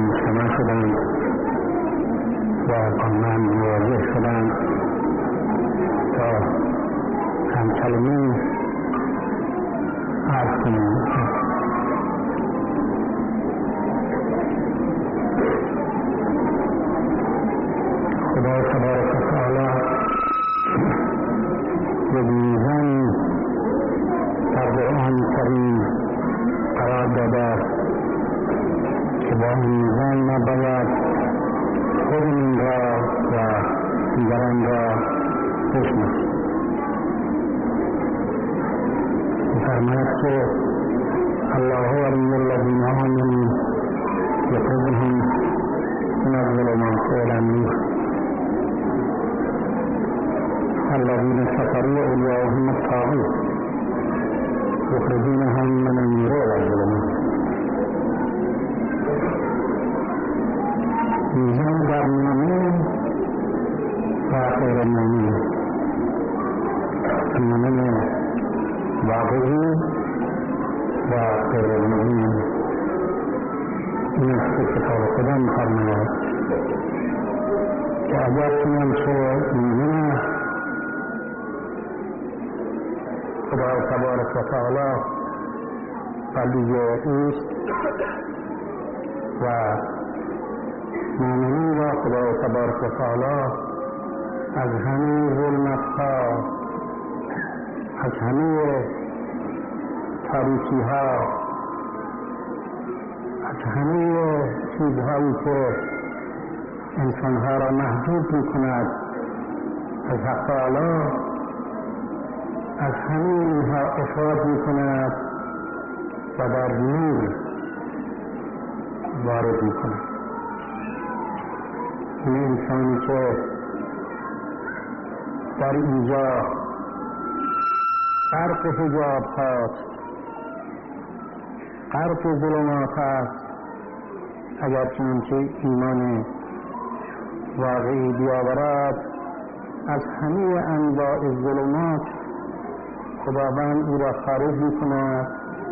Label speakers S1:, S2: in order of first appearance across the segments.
S1: مجتمع شدند و با من مواجه شدند تا هم کلمه عرض کنیم. خدا تبارک و تعالی یقینا در قرآن کریم قرار داده که با این زن نباید خودمون را و دیگران را بشناسیم. فرماید که الله ولی الذین آمنوا یخرجهم من الظلمات الی النور الذین کفروا اولیاؤهم الطاغوت یخرجونهم من النور الی الظلمات. میزان در مومن و غیر مومن، مومن واقعی و غیر مومن، این است که کتاب خدا می‌فرماید که اگر چنانچه مومن خدا تبارک و تعالی ولی اوست و مومنین را خدا تبارک و تعالی از همه ظلمت‌ها، از همه تاریکی‌ها، از همه چیزهایی که انسانها را محجوب می‌کند از حق تعالی، از همه اینها افراد می‌کند و در نور وارد می‌کند. این انسانی که در اینجا غرق حجاب هاست، غرق ظلمات است، اگر چنانچه ایمان واقعی بیاورد، از همه انواع ظلمات خداوند او را خارج می‌کند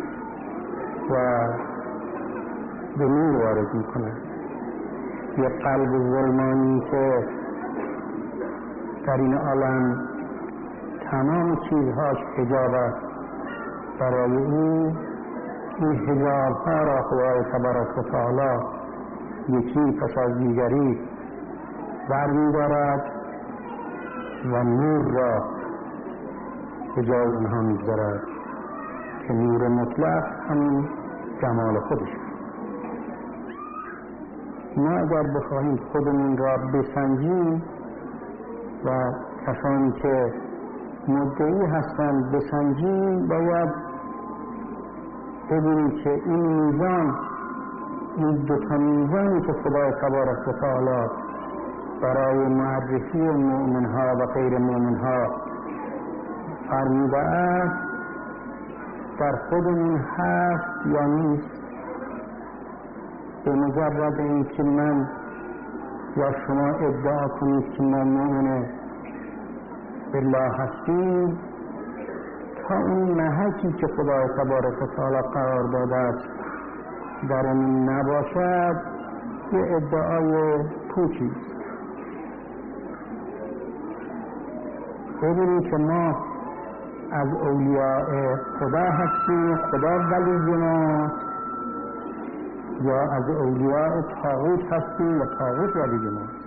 S1: و به نور وارد می‌کند. یک قلب ظلمانی که در این عالم تمام چیزهاش حجاب است، برای او این حجاب‌ها را خدای تبارک و تعالی یکی پس از دیگری برمی‌دارد و نور را به جای آنها می‌گذارد که نور مطلق همین جمال خودش. ما اگر بخواهیم خودمون را بسنجیم و کسانی که مدعی هستند بسنجیم، باید ببینیم که این میزان، این دوتا میزانی که خدای تبارک و تعالی برای معرفی مؤمنها و غیر مؤمنها فرموده است، در خودمون هست یا نیست. به مجرد این که من یا شما ادعا کنید که ما مؤمن بالله هستیم، تا اون محکی که خدای تبارک و تعالی قرار داده است در اون نباشد، یه ادعای پوچی است. ببینید که ما از اولیاء خدا هستیم، خدا ولی ماست، یا از اولیاء طاغوت هستیم و طاغوت ولی ماست.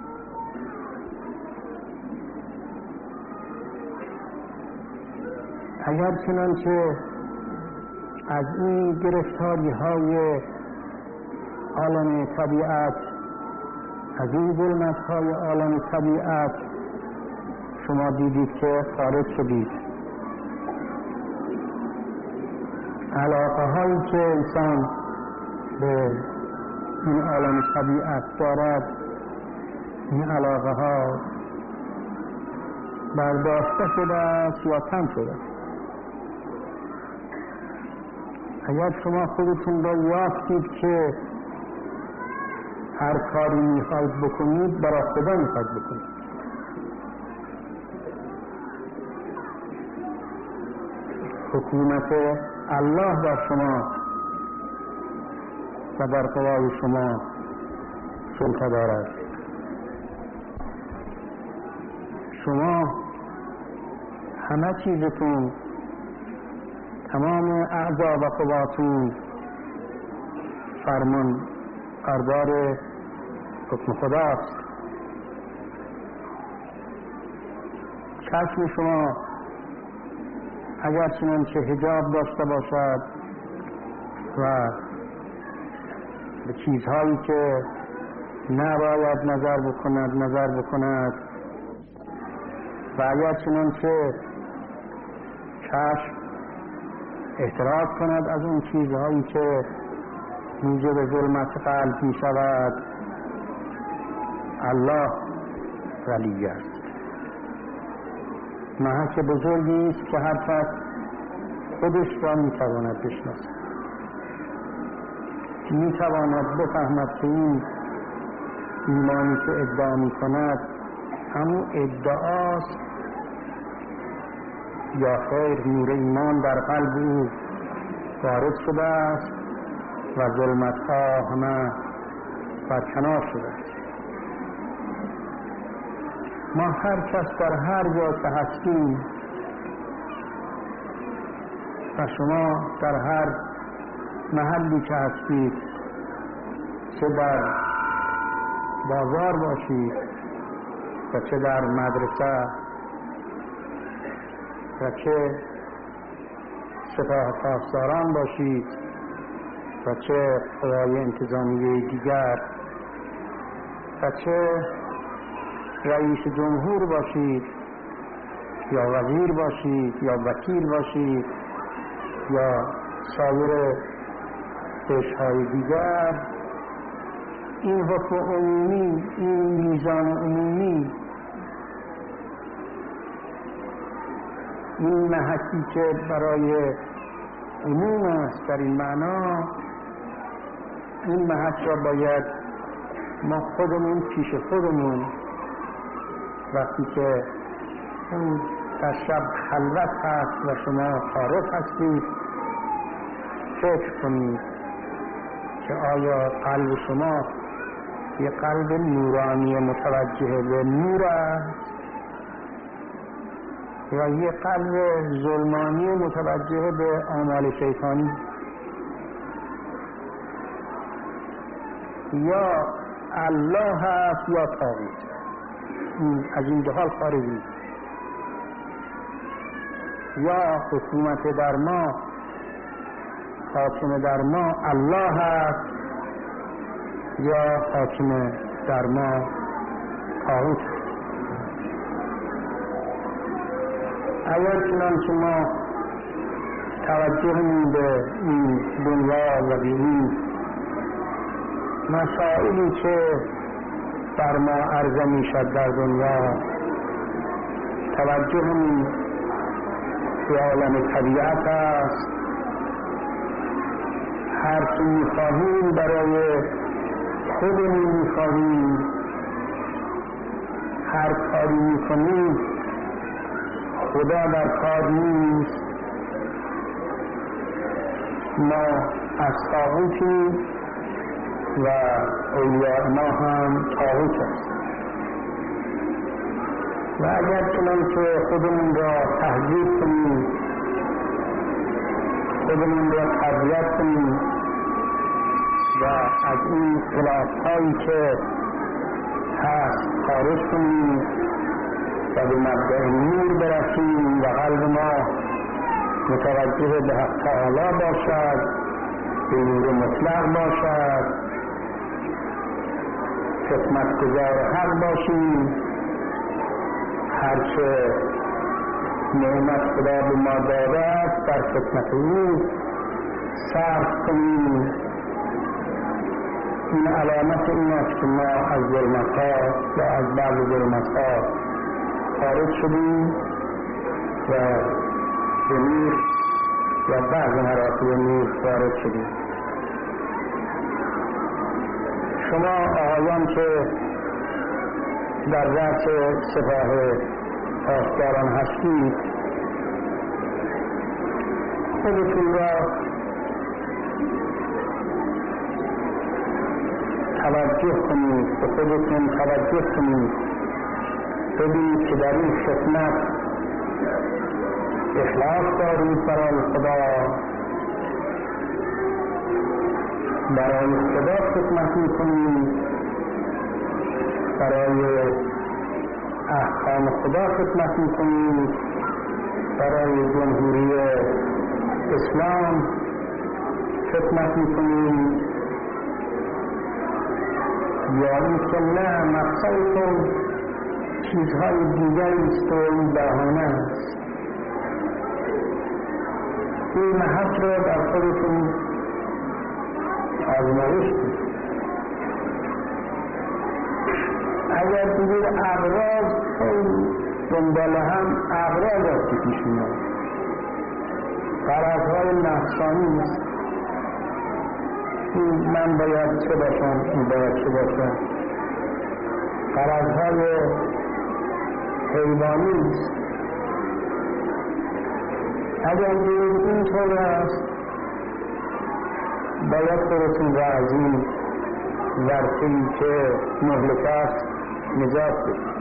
S1: اگر چنانچه از این گرفتاری های عالم طبیعت، از این ظلمت های عالم طبیعت شما دیدید که خارج شدید، علاقه هایی که انسان به این عالم طبیعت دارد، این علاقه ها برداشته شده است یا کم شده. اگر شما خودتون را یافتید که هر کاری میخواید بکنید برای خدا میخواید بکنید، حکومت الله بر شما و بر قوای شما سلطه دارد. شما همه چیزتون، تمام اعضا و قواتون فرمان بردار حکم خداست. چشم شما اگر چنانچه حجاب داشته باشد و به چیزهایی که نباید نظر بکند و اگر چنانچه چشم احتراز کند از اون چیزهایی که موجب ظلمت قلب می شود، الله ولی است. محک بزرگی است که هر کس خودش را می تواند بشناسد، می تواند بفهمد که این ایمانی که ادعا می کند همون ادعاست یا خیر نور ایمان در قلب او وارد شده است و ظلمت‌ها همه برکنار شده است. ما هر کس در هر جا که هستیم و شما در هر محلی که هستید، چه در بازار باشید و چه در مدرسه و چه سپاه پاسداران باشید و چه قوای انتظامیه دیگر و چه رئیس جمهور باشید یا وزیر باشید یا وکیل باشید یا سایر قشرهای دیگر، این حکم عمومی، این میزان عمومی، این محکی که برای عموم است در این معنا، این محک را باید ما خودمون پیش خودمون وقتی که اون در شب خلوت هست و شما خارج هستید فکر کنید که آیا قلب شما یه قلب نورانی متوجه به نور است یا یه قلب ظلمانی متوجه به اعمال شیطانی، یا الله هست یا طاغوت. از این دو حال خارجی، یا حکومت در ما، حاکم در ما الله هست یا حاکم در ما طاغوت. اگر چنانچه ما توجهمون به این دنیا و به این مسائلی که بر ما عرضه می شد در دنیا، توجهمون به عالم طبیعت است، هر چی می خواهیم برای خودمون می خواهیم، هر کاری می کنیم خدا در کار نیست، ما از طاغوتیم و اولیاء ما هم طاغوت است. و اگر چنانچه خودمون را تهذیب کنیم، خودمون را تربیت کنیم و از این خلاف‌هایی که هست خارج کنیم و به مبدأ نور برسیم و قلب ما متوجه به حق تعالی باشد، به نور مطلق باشد، خدمتگزار حق باشیم، هرچه نعمت خدا به ما داده است در خدمت او صرف کنیم. این علامت این است که ما از ظلمت‌ها یا از بعض ظلمت‌ها خارج شدیم و به نور یا بعض مراتب نور وارد شدیم. شما آقایان که در رأس سپاه پاسداران هستید، خودتون را توجه کنید، به خودتون توجه کنید، ببینید که در این خدمت اخلاص دارید برای خدا، برای خدا خدمت میکنید، برای احکام خدا خدمت میکنید، برای جمهوری اسلام خدمت میکنید، یا اینکه نه مقصدتون چیزهای دیگری است و این بهانه است. این محط را در خودتون آزمایش کنید. اگر دیگر اغراض خیلی دنبال هم اغراض است که پیش میاد، غرضهای نفسانی است، من باید چه باشم، این باید چه باشم، غرضهای حیوانی است. اگر دیگر این طور است باید خودتون را از این ورطه‌ای که مهلک است نجات بدید.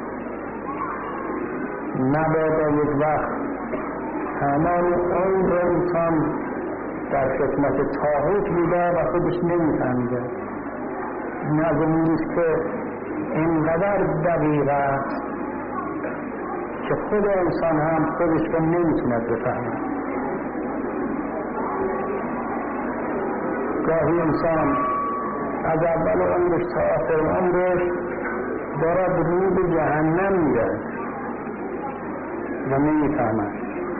S1: نباید یک وقت تمام عمر انسان در خدمت طاغوت بوده و خودش نمی‌فهمیده. این از اون نیست که اینقدر دقیق است که خود انسان هم خودش رو نمی‌توند بفهمد. گاهی انسان از اول عمرش تا آخر عمرش دارد روی به جهنم میره و نمیفهمد.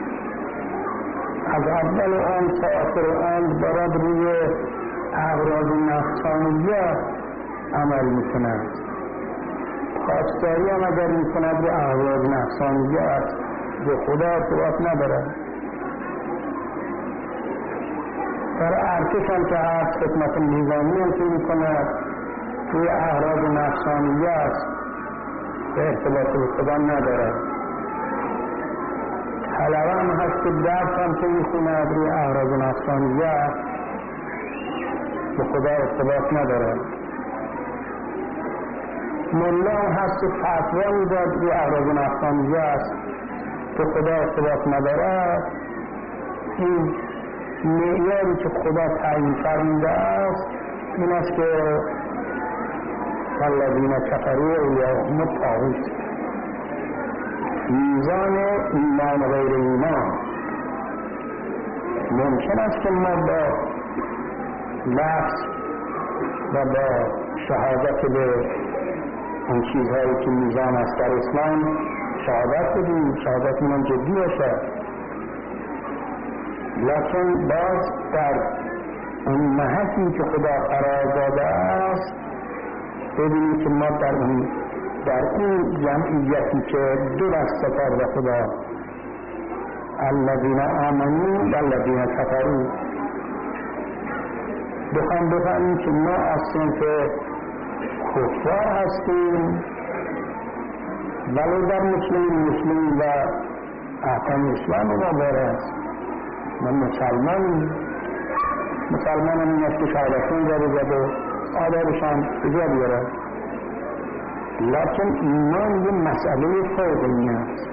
S1: از اول عمر تا آخر عمر دارد روی اغراض نفسانیه عمل میکند. خواستگاری هم اگر میکند به اغراض نفسانیه است، به خدا ارتباط ندارد. در ارتش هم که هست خدمت نظامی هم که میکند روی اغراض نفسانیه است، به ارتباط به خدا ندارد. طلبه هم هست که درس هم که میخوند روی اغراض نفسانیه است، به خدا ارتباط ندارد. ملا هم هست که فتوا میداد روی اغراض نفسانیه است، به خدا ارتباط ندارد. این معیاری که خدا تعیین فرموده است این است که والذین کفروا اولیاءهم الطاغوت، میزان ایمان غیر ایمان. ممکن است که ما با لفظ و با شهادت به اون چیزهایی که میزان است در اسلام شهادت بدیم، شهادت من جدی باشد، لکن باز در اون محطی که خدا قرار داده است ببینید که ما در این جمعیتی که دو دسته کرده خدا، الذین آمنوا و الذین کفروا، بفهمیم که ما از صنف کفار هستیم ولی در مسلم و احکام اسلام ما باره است. من مسلمان هم این است که شهادتون را بزد و آدابشان بجا بیارد، لیکن ایمان یه مسئله فوق این است،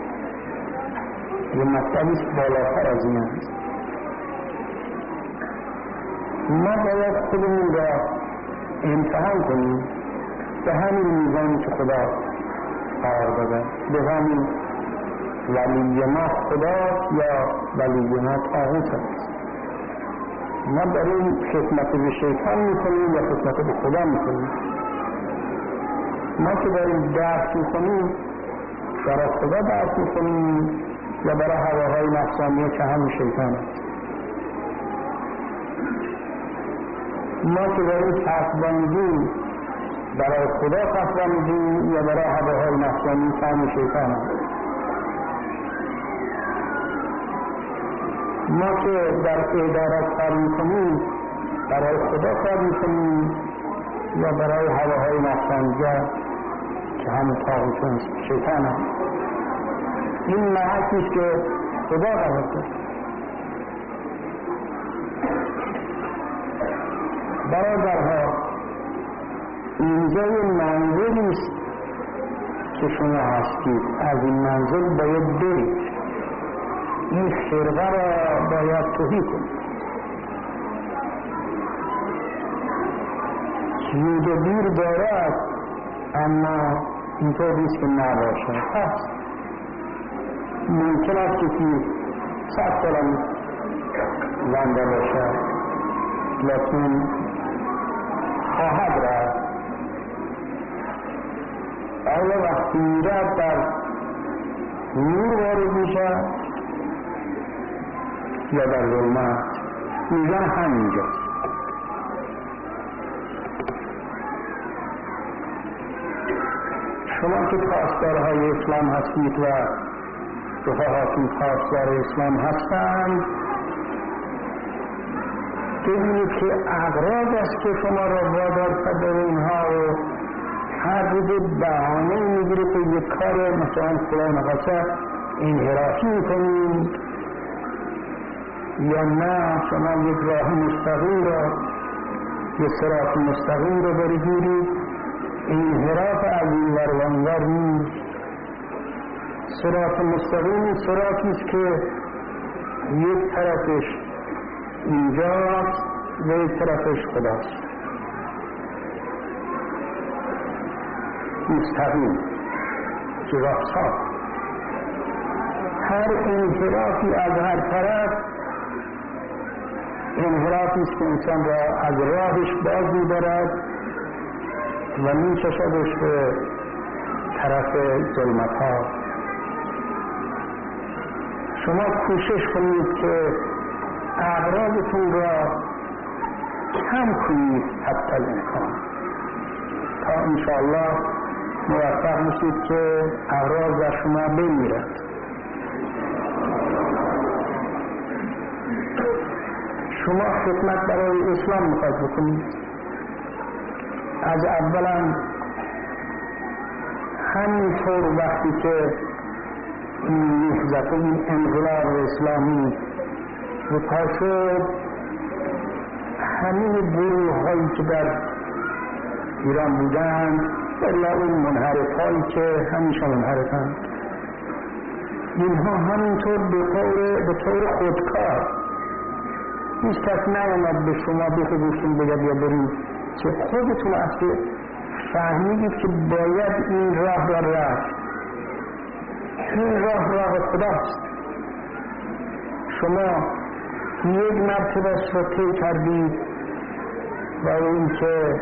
S1: یه مسئله بالاتر از این است. ما باید خودمون را امتحان کنیم به همین میزانی که خدا قرار داده، به همین ولی ما خدا یا ولی ما طاغوت است. ما در این خدمت به شیطان میکنیم یا خدمت به خدا میکنیم؟ ما که داریم درس میکنیم برای خدا درس میکنیم یا برای هواهای نفسانیه که همون شیطان است؟ ما که داریم فتوا میدیم برای خدا فتوا میدیم یا برای هواهای نفسانی که همون شیطان است؟ ما که در ادارت کار میکنیم برای خدا کار میکنیم یا برای هواهای نفسانیه که همون طاغوت شیطان است؟ این محطی است که خدا قرار داده. برادرها انتظار منزلی است که شما هستید، از این منزل باید برید، این خرقه را باید تهی کنید. زود و دیر دارد اما اینطور نیست که نباشد. پس ممکن است که 100 سالم زنده باشد لیکن خواهد رفت. آیا وقتی میرد در نور وارد میشد یا در ظلمت؟ میگن همینجاست. شما که پاسدارهای اسلام هستید و رفقاتون پاسدار اسلام هستند، ببینید که اغراض است که شما را وادار کرده اینها و هر روز بهانه میگیره که یک کار مثلا فلان قصه انحرافی میکنید یا نه شما یک راه مستقیم را، یک صراط مستقیم را بگیرید. انحراف از این ور و آن ور نیست. صراط مستقیم صراطی است که یک طرفش اینجاست و یک طرفش خداست، مستقیم جراحات. هر انحرافی از هر طرف انحرافی است که انسان را از راهش باز می‌دارد و می‌کشدش به طرف ظلمت‌ها. شما کوشش کنید که اغراضتون را کم کنید حتی الامکان تا انشاءالله موفق میشید که اغراض در شما بمیرد. شما خدمت برای اسلام میخواید بکنید. از اولا همینطور وقتی که این نهضت، این انقلاب اسلامی به پا شد، همین گروه‌هایی که در ایران بودند الا اون منحرف‌هایی که همیشه منحرفند، اینها همینطور به طور خودکار، هیچ کس نیامد به شما بخوشون بگد یا برید، که خودتون اصلا فهمیدید که باید این راه را رفت. این راه خداست. شما یک مرتبه را طی کردید و این که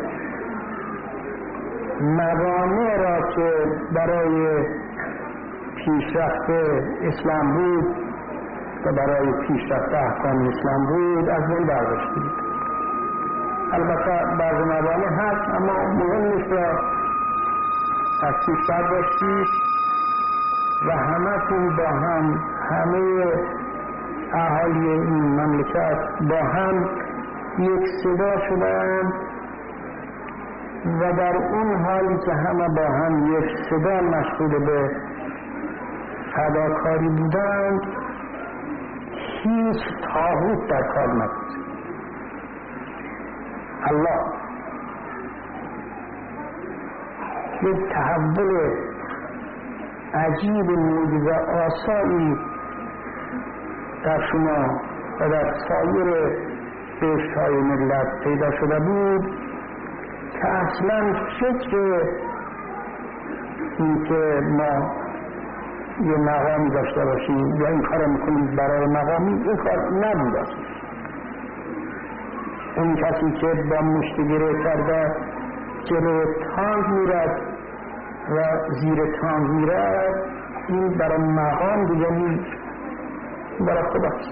S1: موانع را که برای پیشرفت اسلام بود و برای پیشرفت احکام اسلام بود از بین برداشتید. البته بعض موانع هست اما مهم نیست را از پیش برداشتید و همه‌تون با هم، همه اهالی این مملکت با هم یک صدا شدند و در اون حالی که همه با هم یک صدا مشغول به فداکاری بودند، هیچ طاغوت در کار نبود. الله یک تحول عجیب معجزه آسایی در شما و در سایر بهشت‌های ملت پیدا شده بود که اصلا فکر این که ما یه مقامی داشته باشیم یا این کار میکنیم برای مقامی، این کار نبود اصلا. اون کسی که با مشتگیره کرده جلو تانک میرد و زیر تانک میرد، این برای مقام دیگه نیست، برای خداست.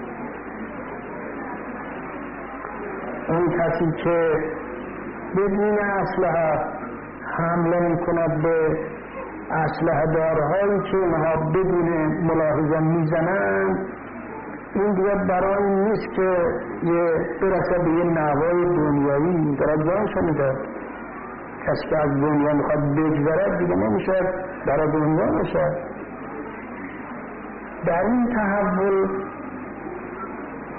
S1: اون کسی که بدون اسلحه حمله میکند به اسلحه دارهایی که اونها بدون ملاحظه میزنند، این دیگه برای این نیست که برسه به یه نوای دنیایی، برای جانشو میده. کسی که از دنیا میخواد بگذرد دیگه نمیشه برای دنیا میشه. در این تحول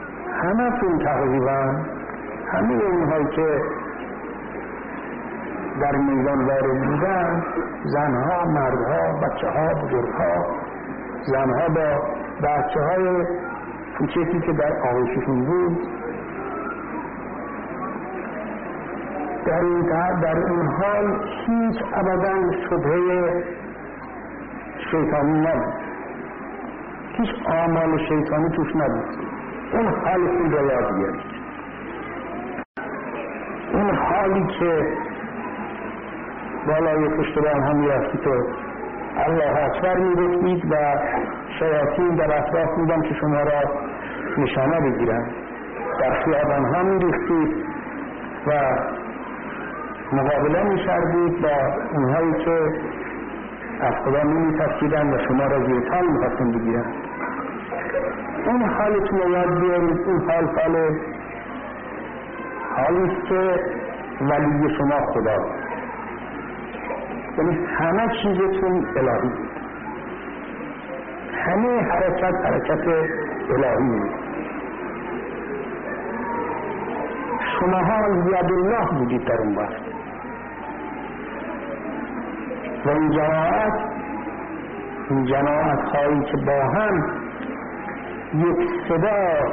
S1: همه تون تقریبا همه اونهایی که در میدان وارد بودن، زنها، مردها، بچه‌ها، بزرگها، زنها با بچه‌های کوچکی که در آغوششون بود، در این حال هیچ ابداً شبهه شیطانی نبود، هیچ اعمال شیطانی توش نبود. اون حالشون رو یاد بیارید، اون حالی که بالای پشت بام هم می‌رفتید و الله اکبر می‌گفتید و شیاطین در اطراف بودن که شما را نشانه بگیرن، در خیابان ها می‌ریختید و مقابله می‌کردید با اونهایی که از خدا نمی‌ترسیدن و شما را زیر پا می‌خواستن بگیرن. اون حالتون رو یاد بیارید. اون حالی است که ولی شما خدا، یعنی همه چیزتون الهی، همه حرکت الهی، شما ها یاد الله بودید در اون وقت و این جماعت هایی که با هم یک صدا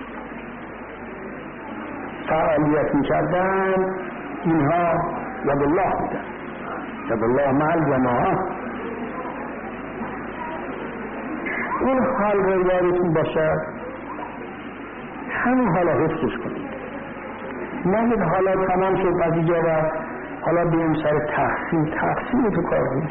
S1: فعالیت می‌کردن، اینها یاد الله بودن، یاد الله مع الجماعت. اون حال رو یادتون باشه، همین حالا حفظش کنید. نگید حالا تمام شد قضیه و حالا بریم سر تقسیم تو کار کنید.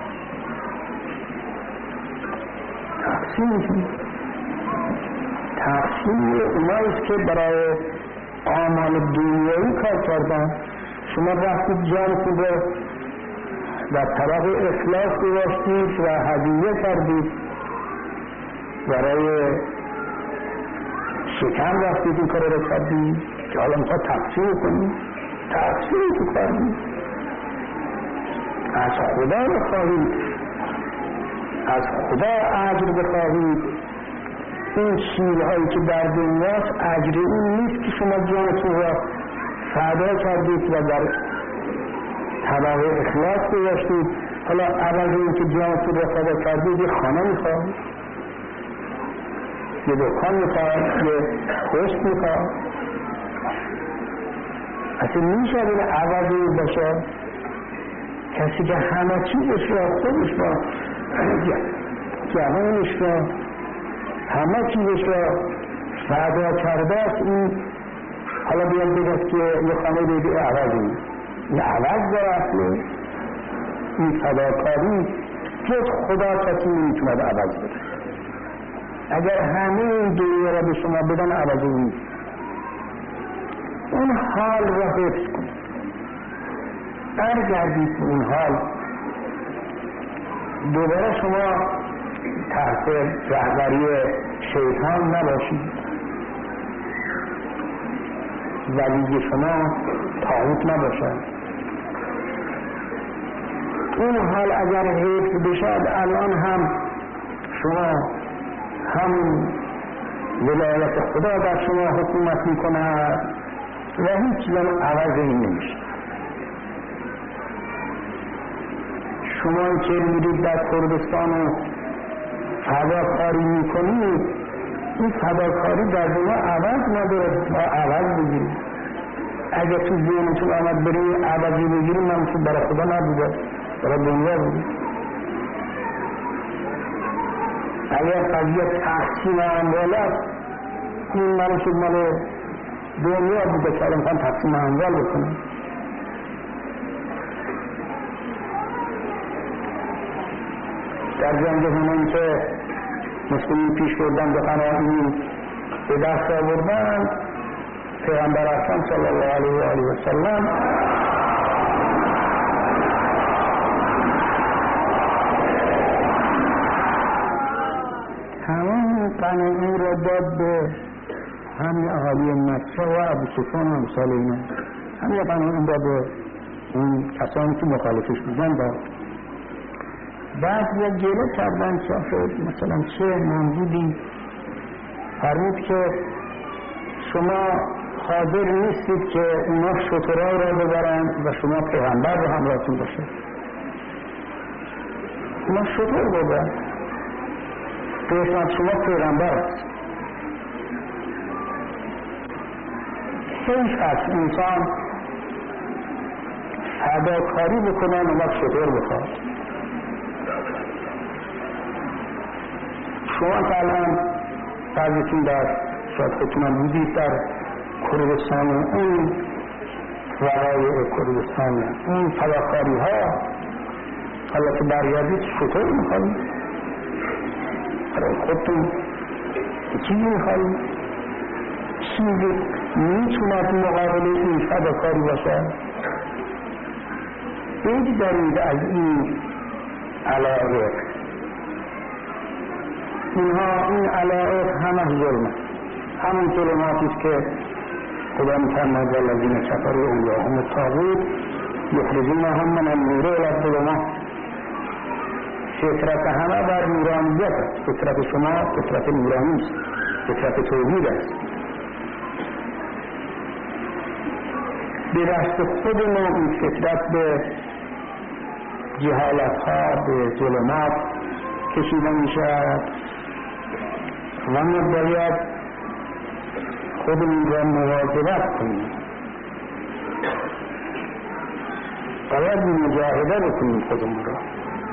S1: تقسیم اوناییست که برای اعمال دنیایی کار کردن. شما رفتید جانتون رو در طرق اخلاص گذاشتید و هدیه کردید، برای شکم رفتید این کار رو کردید که حالا میخواد تقسیم کنید. تقسیم تو کردید، از خدا بخواهید، از خدا اجر بخواهید. این چیزهایی که در دنیاست اجر این نیست که شما جانتون را فدا کردید و در طبق اخلاص گذاشتید. حالا اول این که جانتون را فدا کردید یه خانه میخواهید، یه دکان میخواهید، یه پست میخواهید. اصلا میشه این عوضی باشه کسی که همه چیزش را، خودش را، جهانش را، همه چیزش را فدا کرده است. این حالا بیان بگست که یه خانه دیگه عوضی، یه عوض داره اصلا. این فداکاری جز خدا کسی نمیتوند عوض بده. اگر همه این دنیا را به شما بدن عوضی نیست. اون حال را حفظ کنید، برگردید به اون حال. دوباره شما تحت رهبری شیطان نباشید، ولی شما طاغوت نباشد. اون حال اگر حفظ بشد، الان هم شما همون ولایت خدا در شما حکومت میکنه و هیچ چیز عوض این نمیشه. شما که میرید در کردستان و فداکاری میکنید، این فداکاری در دنیا عوض نداره، ما عوض بگیرید. اگر تو ذهنتون آمد برید عوضی بگیرید، من برای خدا نبوده، برای دنیا بوده. اگر قضیه تقسیم اموال است، این من شد مال دنیا بوده که الان تقسیم اموال بکنم. در جنگ هنون که مسلمین پیش بردن به قناعی به دست آوردن، پیغمبر اکرم صلی الله علیه و آله و سلم تمام قناعی را داد به همین اهالی مکه و ابو سفیان و امثال اینا. همین قناعی را به اون کسانی که مخالفش بودن داد. بعد یک گله کردن که مثلا چه موجودی فرمود که شما حاضر نیستید که اونا شترها را ببرند و شما پیغمبر رو همراهتون باشه. اونا شتر ببرند قسمت شما پیغمبر است. حیف است انسان فداکاری بکنن و وقت شتر بخواد. شما که الان بعضیتون در شاید خودتونم بودید در کردستان، اون وقایع کردستان، اون فداکاری ها، حالا که برگردید شتر میخوایید؟ برای خودتون چیزی میخوایید؟ چیزی میتوند مقابل این فداکاری باشد؟ بگذارید از این علایق. این علایق همه ظلمه، همون ظلماتیست که خدا می‌فرماید والذین کفروا اولیاءهم الطاغوت یخرجونهم من النور الی الظلمات. فطرت همه بر نورانیت است. فطرت شما فطرت نورانی است، فطرت توحید است. به دست خودمون این فطرت به جهالت ها، به ظلمات کشیده میشد و ما باید خودمون را مواظبت کنیم، باید مجاهده بکنیم خودمون را،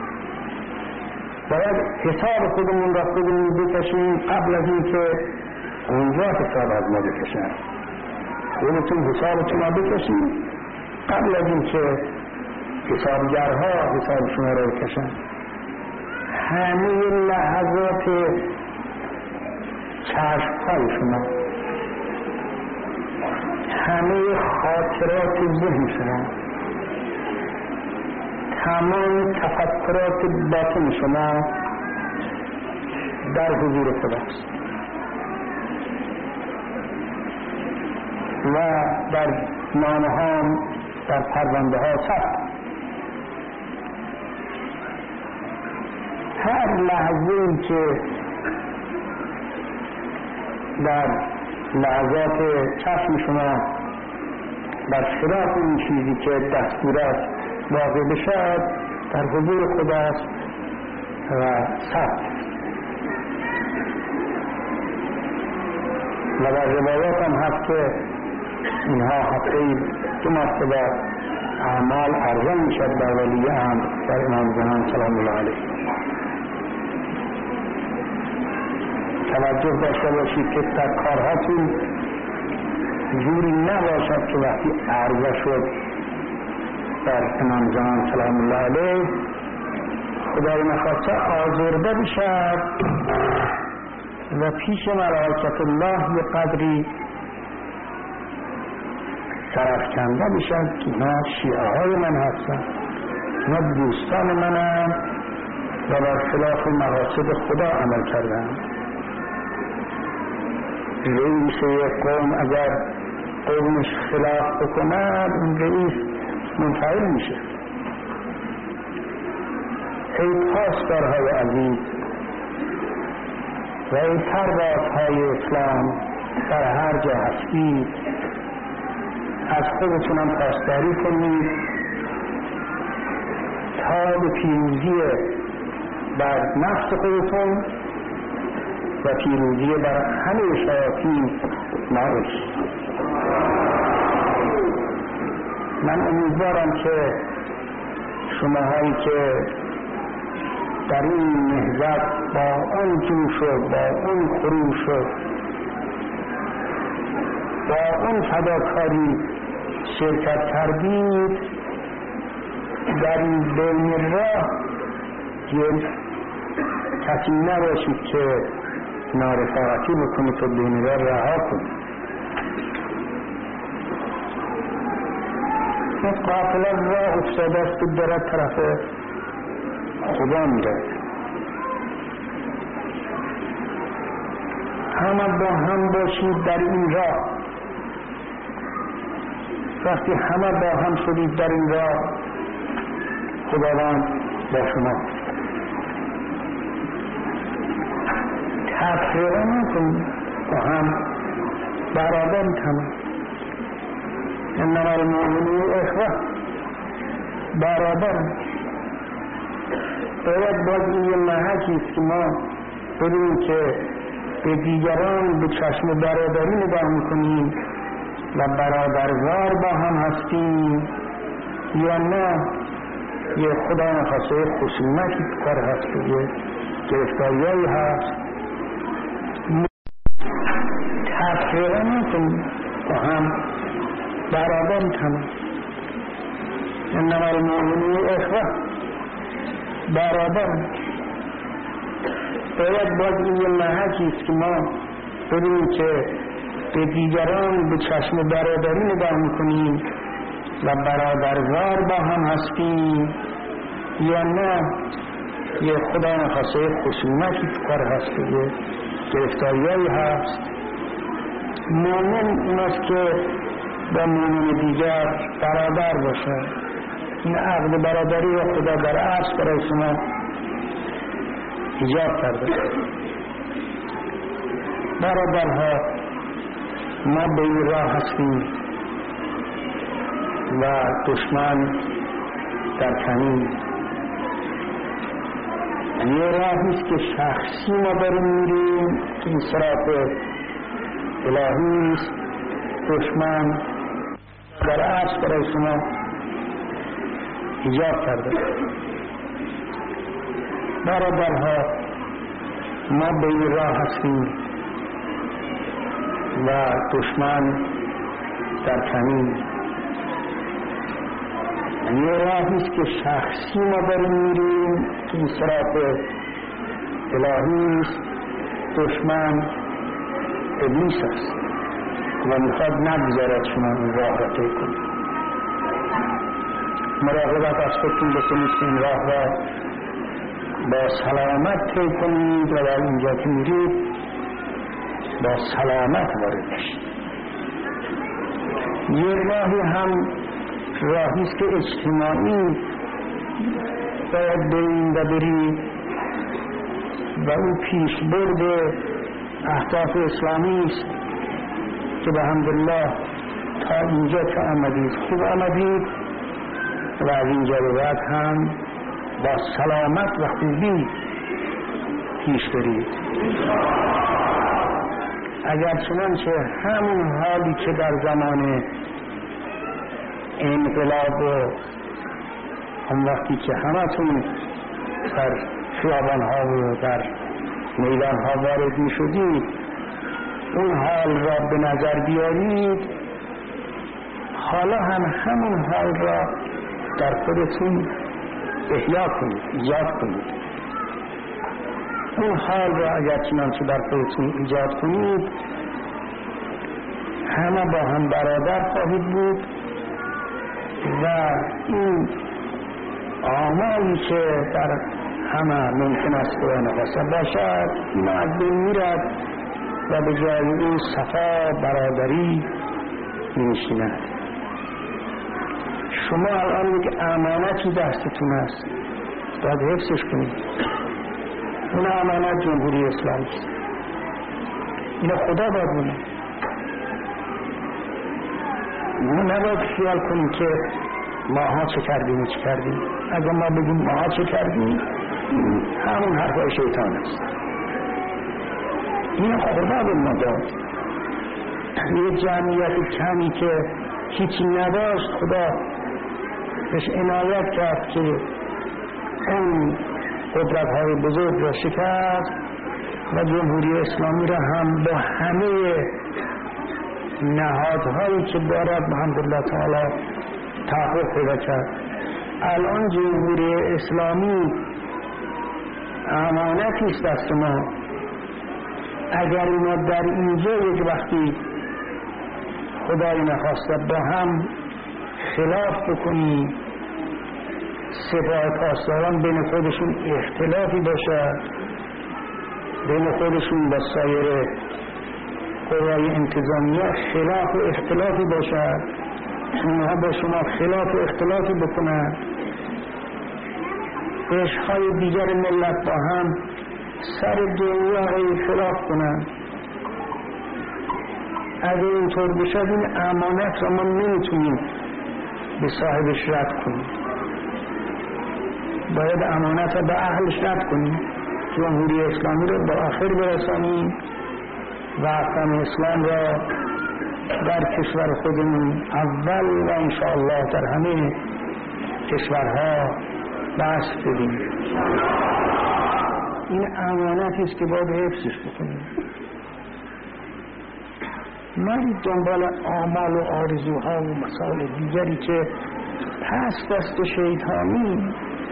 S1: باید حساب خودمون را خودمون بکشیم قبل از این که اونجا حساب از ما بکشن. خودتون حسابتون را بکشیم قبل از این که حسابگرها حساب شما را بکشن. همه لحظات چشمهای شما، همه خاطرات ذهن شما، تمام تفکرات باطن شما در حضور خداست و در نامه ها، در پرونده ها ثبت. هر لحظه‌ای که در لحظات چشم شما در خلاف این چیزی که دستور است واقع بشد، در حضور خداست و ثبت. و در روایات هم هست که اینها هفته‌ای 2 مرتبه اعمال ارزان میشد بر ولی امر، بر امام زمان سلام الله علیه. توجه داشته باشید که در کارهاتون جوری نباشد که وقتی عرضه شد در امام زمان سلام الله علیه خدای نخواسته آزرده بشد و پیش ملائکت الله به قدری سرافکنده بشد که اینا شیعه های من هستن، اینا دوستان منم و بر خلاف مقاصد خدا عمل کردن. رئیس یک قوم اگر قومش خلاف بکند اون رئیس منفعل میشه. ای پاسدارهای عزیز و ای سربازهای اسلام در هر جا هستید، از خودتونم پاسداری کنید تا به پیروزی بر نفس خودتون و پیروزی بر همه شیاطین نائل. من امیدوارم که شماهایی که در این نهضت با اون جوش و با اون خروش و با اون فداکاری شرکت کردید، در این بین راه کسی نباشید که نارفاقتی بکنید و بین راه رها کنید. این قافله راه افتاده است که دارد طرف خدا میره. همه با هم باشید در این راه. وقتی همه با هم شدید در این راه، خداوند با شما. تفریقه نکنید، با هم برابر تمام. انما المؤمنون اخوه، برادر. باید باز این یه محکی است که ما ببینیم که به دیگران به چشم برادری نگاه میکنیم و برادروار با هم هستیم یا نه یه خدا نخواسته خصومتی کار هست و یه گرفتاریایی هست. تفریقه نکنیم، با هم برادر میتونیم. انما المؤمنون اخوه، برادر. باید باز این یه محکی است که ما ببینیم که به دیگران به چشم برادری نگاه میکنیم و برادروار با هم هستیم یا نه یه خدا نخواسته خصومتی کار هست و یه گرفتاریایی هست. مومن اون است که با مومن دیگر برادر باشه. این عقد برادری و خدا در اصل برای شما ایجاد کرده. برادرها، ما به این راه هستیم و دشمن در کمین. یه راهی است که شخصی ما بریم میریم که این صراط الهی است. دشمن در اصل برای شما ایجاد کرده. برادرها، ما به این راه هستیم و دشمن در کمین. یه راهی است که شخصی ما بریم میریم که این صراط الهی است. دشمن ابلیس است و میخواد نگذارد شما این راه را طی کنید. مراقبت از خودتون بکنید که این راه را با سلامت طی کنید و در اینجا که میرید با سلامت وارد بشید. یه راهی هم راهی است که اجتماعی باید بریم و برید و اون پیشبرد اهداف اسلامی است که به حمدالله تا اینجا که آمدید خوب آمدید و از اینجا به بعد هم با سلامت و خوبی پیش برید. اگر چنانچه همون حالی که در زمان انقلاب و اون وقتی که همتون در خیابان‌ها و در میدان‌ها وارد می‌شدید اون حال را به نظر بیارید، حالا هم همون حال را در خودتون احیا کنید، ایجاد کنید. اون حال را اگر چنانچه در خودتون ایجاد کنید همه با هم برادر خواهید بود و این آمالی که در همه ممکن است که نقصه باشد این از بین میرد و به جای این صفا برادری می‌نشیند. شما الان یک امانتی دستتون است، باید حفظش کنید. اون امانت جمهوری اسلامی است. اینو خدا باید بونه. ما نباید خیال کنیم که ماها چه کردیم و چه کردیم. اگر ما بگیم ماها چه کردیم همون حرفای شیطان است. این خدا به ما داد. یه جمعیت کمی که هیچی نداشت خدا بهش عنایت کرد که اون قدرت‌های بزرگ را شکست و جمهوری اسلامی را هم با همه نهادهایی که دارد الحمدلله تعالی تحقق پیدا کرد. الان جمهوری اسلامی امانتی است دست ما. اگر ما در اینجا یک وقتی خدای نخواسته با هم خلاف بکنیم، سپاه پاسداران بین خودشون اختلافی باشه، بین خودشون با سایر قوای انتظامیه خلاف و اختلافی باشه، اونها با شما خلاف و اختلافی بکنن، قشرهای دیگر ملت با هم سر دنیا خلاف کنن، اگه اینطور بشه این امانت را ما نمیتونیم به صاحبش رد کنیم، باید امانت را به اهلش رد کنیم، جمهوری اسلامی را به آخر برسانیم و احکام اسلام را در کشور خودمون اول و انشاءالله در همه کشورها بسط بدیم. این امانتی است که باید حفظش بکنیم، نه دنبال آمال و آرزوها و مسائل دیگری که پس دست شیطانی.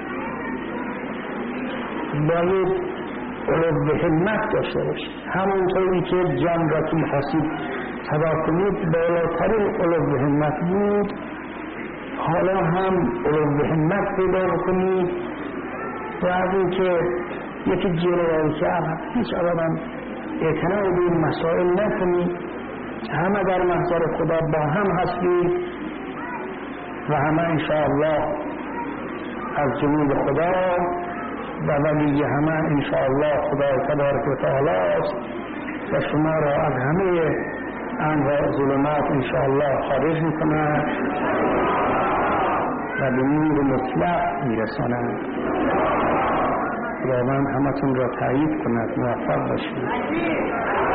S1: باید علو به همت داشته باشید، همونطوری که جان را که می‌خواستید فدا کنید بالاترین علو به همت بود، حالا هم علو به همت پیدا بکنید و از این که یکی جلوهایی کرد هیچ آدم اعتنا به این مسائل نکنید، همه در محضر خدا با هم هستید و همه انشاءالله از جنوب خدا و ولی همه انشاءالله خدا تبارک و تعالی است و شما را از همه انواع ظلمات انشاءالله خارج میکنند و به نور مطلق میرسانند. خداوند همتون را تایید کند، موفق باشید.